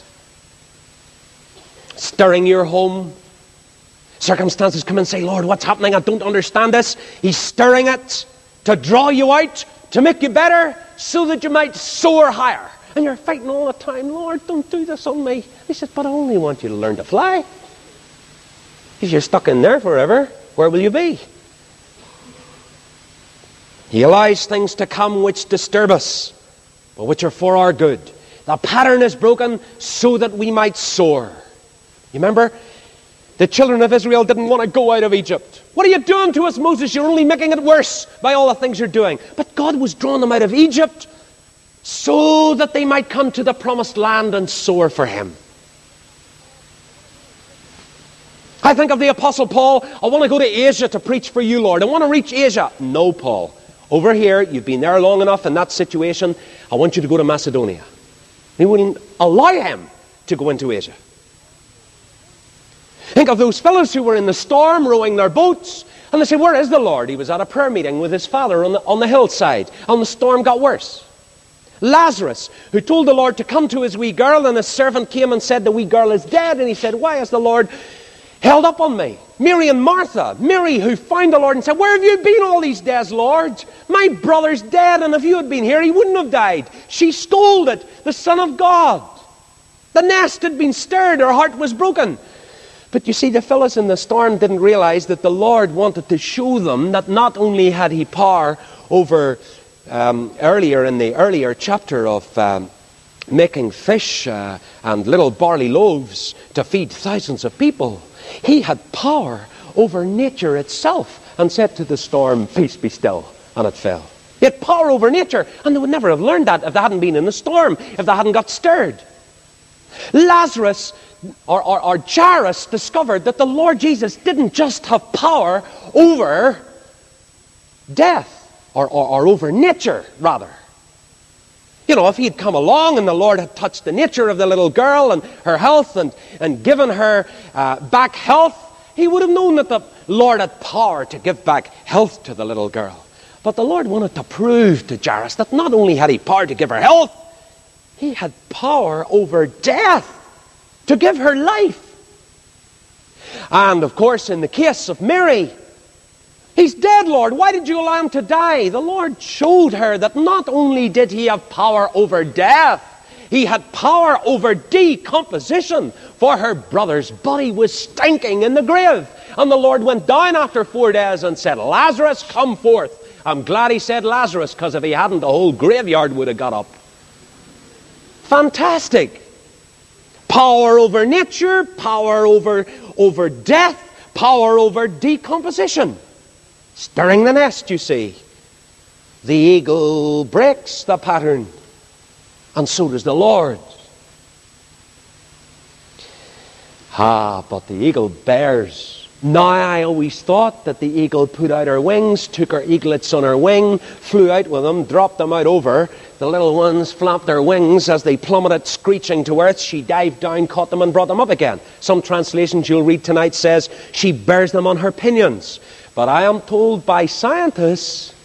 Stirring your home? Circumstances come and say, Lord, what's happening? I don't understand this. He's stirring it to draw you out, to make you better, so that you might soar higher. And you're fighting all the time, Lord, don't do this on me. He says, but I only want you to learn to fly. If you're stuck in there forever, where will you be? He allows things to come which disturb us, but which are for our good. The pattern is broken so that we might soar. You remember? The children of Israel didn't want to go out of Egypt. What are you doing to us, Moses? You're only making it worse by all the things you're doing. But God was drawing them out of Egypt so that they might come to the promised land and soar for him. I think of the Apostle Paul. I want to go to Asia to preach for you, Lord. I want to reach Asia. No, Paul. Over here, you've been there long enough in that situation. I want you to go to Macedonia. He wouldn't allow him to go into Asia. Think of those fellows who were in the storm rowing their boats, and they say, where is the Lord? He was at a prayer meeting with his father on the hillside, and the storm got worse. Lazarus, who told the Lord to come to his wee girl, and his servant came and said, the wee girl is dead, and he said, why has the Lord held up on me? Mary and Martha, Mary who found the Lord and said, where have you been all these days, Lord? My brother's dead, and if you had been here, he wouldn't have died. She scolded the Son of God. The nest had been stirred, her heart was broken. But you see, the fellows in the storm didn't realize that the Lord wanted to show them that not only had he power over, earlier in the earlier chapter of making fish and little barley loaves to feed thousands of people, he had power over nature itself and said to the storm, peace be still, and it fell. He had power over nature, and they would never have learned that if they hadn't been in the storm, if they hadn't got stirred. Lazarus or Jairus discovered that the Lord Jesus didn't just have power over death or over nature, rather. You know, if he had come along and the Lord had touched the nature of the little girl and her health and given her back health, he would have known that the Lord had power to give back health to the little girl. But the Lord wanted to prove to Jairus that not only had he power to give her health, he had power over death, to give her life. And of course, in the case of Mary, he's dead, Lord. Why did you allow him to die? The Lord showed her that not only did he have power over death, he had power over decomposition, for her brother's body was stinking in the grave. And the Lord went down after 4 days and said, Lazarus, come forth. I'm glad he said Lazarus, because if he hadn't, the whole graveyard would have got up. Fantastic. Power over nature, power over death, power over decomposition. Stirring the nest, you see. The eagle breaks the pattern, and so does the Lord. But the eagle bears. Now I always thought that the eagle put out her wings, took her eaglets on her wing, flew out with them, dropped them out over. The little ones flapped their wings as they plummeted screeching to earth. She dived down, caught them and brought them up again. Some translations you'll read tonight says she bears them on her pinions. But I am told by scientists,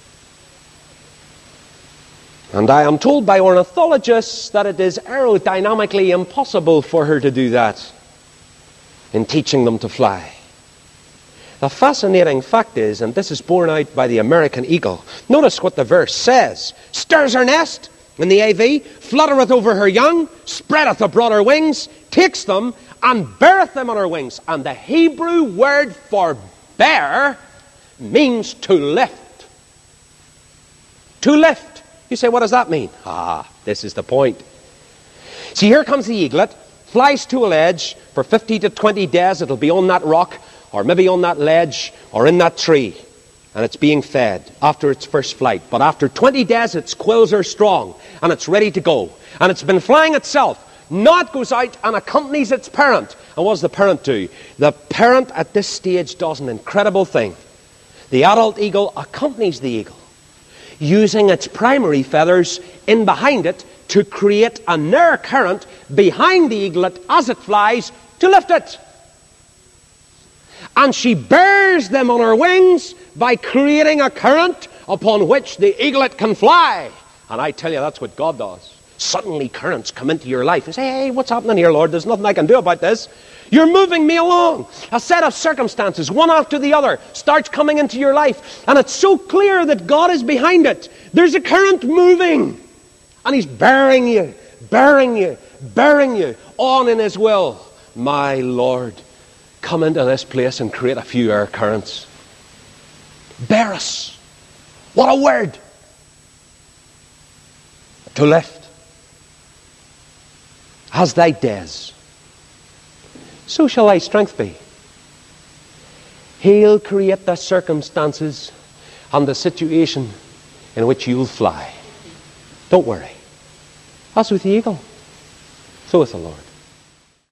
and I am told by ornithologists, that it is aerodynamically impossible for her to do that in teaching them to fly. The fascinating fact is, and this is borne out by the American eagle, notice what the verse says. Stirs her nest, in the AV, fluttereth over her young, spreadeth abroad her wings, takes them, and beareth them on her wings. And the Hebrew word for bear means to lift. To lift. You say, what does that mean? This is the point. See, here comes the eaglet, flies to a ledge. For 50 to 20 days it'll be on that rock, or maybe on that ledge, or in that tree, and it's being fed after its first flight. But after 20 days, its quills are strong, and it's ready to go. And it's been flying itself. Now it goes out and accompanies its parent. And what does the parent do? The parent at this stage does an incredible thing. The adult eagle accompanies the eagle. using its primary feathers in behind it to create an air current behind the eaglet as it flies to lift it. And she bears them on her wings by creating a current upon which the eaglet can fly. And I tell you, that's what God does. Suddenly currents come into your life. You say, hey, what's happening here, Lord? There's nothing I can do about this. You're moving me along. A set of circumstances, one after the other, starts coming into your life. And it's so clear that God is behind it. There's a current moving. And He's bearing you, bearing you, bearing you on in His will. My Lord, come into this place and create a few air currents. Bear us. What a word. To lift. As thy days, so shall thy strength be. He'll create the circumstances and the situation in which you'll fly. Don't worry. As with the eagle, so with the Lord.